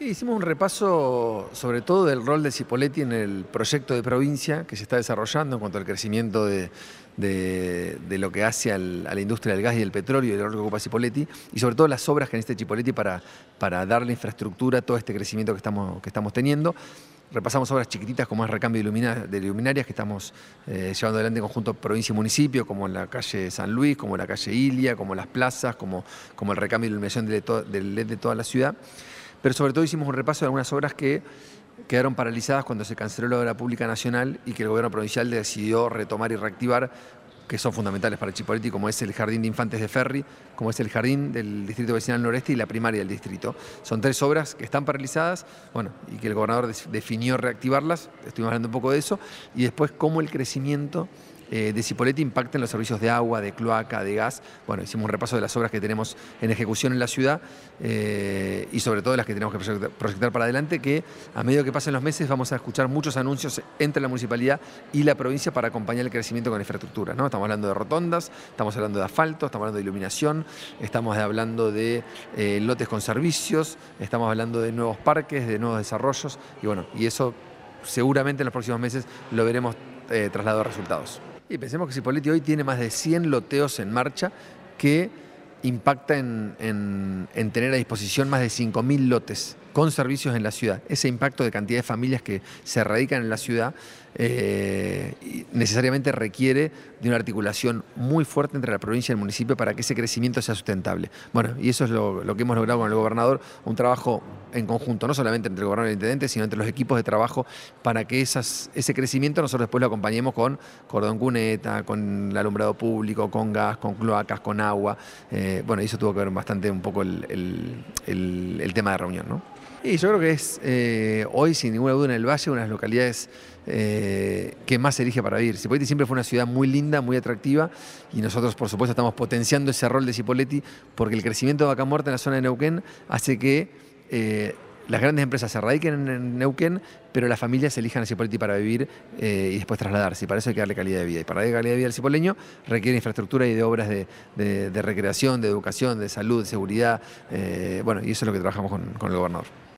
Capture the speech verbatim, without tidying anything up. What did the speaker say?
Sí, hicimos un repaso sobre todo del rol de Cipolletti en el proyecto de provincia que se está desarrollando en cuanto al crecimiento de, de, de lo que hace al, a la industria del gas y del petróleo y el rol que ocupa Cipolletti, y sobre todo las obras que necesita Cipolletti para, para darle infraestructura a todo este crecimiento que estamos, que estamos teniendo. Repasamos obras chiquititas como es recambio de, ilumina, de luminarias que estamos eh, llevando adelante en conjunto provincia y municipio, como en la calle San Luis, como la calle Ilia, como las plazas, como, como el recambio de iluminación del L E D de toda la ciudad. Pero sobre todo hicimos un repaso de algunas obras que quedaron paralizadas cuando se canceló la obra pública nacional y que el gobierno provincial decidió retomar y reactivar, que son fundamentales para Cipolletti, como es el Jardín de Infantes de Ferry, como es el Jardín del Distrito Vecinal Noreste y la primaria del distrito. Son tres obras que están paralizadas, bueno, y que el gobernador definió reactivarlas, estuvimos hablando un poco de eso, y después cómo el crecimiento Eh, de Cipolletti impacta en los servicios de agua, de cloaca, de gas. Bueno, hicimos un repaso de las obras que tenemos en ejecución en la ciudad eh, y sobre todo de las que tenemos que proyectar, proyectar para adelante, que a medida que pasen los meses vamos a escuchar muchos anuncios entre la municipalidad y la provincia para acompañar el crecimiento con infraestructura, ¿no? Estamos hablando de rotondas, estamos hablando de asfalto, estamos hablando de iluminación, estamos hablando de eh, lotes con servicios, estamos hablando de nuevos parques, de nuevos desarrollos y bueno, y eso seguramente en los próximos meses lo veremos eh, trasladado a resultados. Y pensemos que Cipolletti hoy tiene más de cien loteos en marcha que impacta en, en, en tener a disposición más de cinco mil lotes con servicios en la ciudad. Ese impacto de cantidad de familias que se radican en la ciudad eh, necesariamente requiere de una articulación muy fuerte entre la provincia y el municipio para que ese crecimiento sea sustentable. Bueno, y eso es lo, lo que hemos logrado con el gobernador, un trabajo en conjunto, no solamente entre el gobernador y el intendente, sino entre los equipos de trabajo para que esas, ese crecimiento nosotros después lo acompañemos con cordón cuneta, con el alumbrado público, con gas, con cloacas, con agua. Eh, bueno, y eso tuvo que ver bastante un poco el, el, el, el tema de reunión, ¿no? Y yo creo que es eh, hoy, sin ninguna duda, en el Valle, una de las localidades eh, que más se elige para vivir. Cipolletti siempre fue una ciudad muy linda, muy atractiva, y nosotros, por supuesto, estamos potenciando ese rol de Cipolletti porque el crecimiento de Vaca Muerta en la zona de Neuquén hace que eh, las grandes empresas se radiquen en Neuquén, pero las familias elijan a Cipolletti para vivir eh, y después trasladarse. Y para eso hay que darle calidad de vida. Y para darle calidad de vida al cipoleño requiere infraestructura y de obras de, de, de recreación, de educación, de salud, de seguridad. Eh, bueno, y eso es lo que trabajamos con, con el gobernador.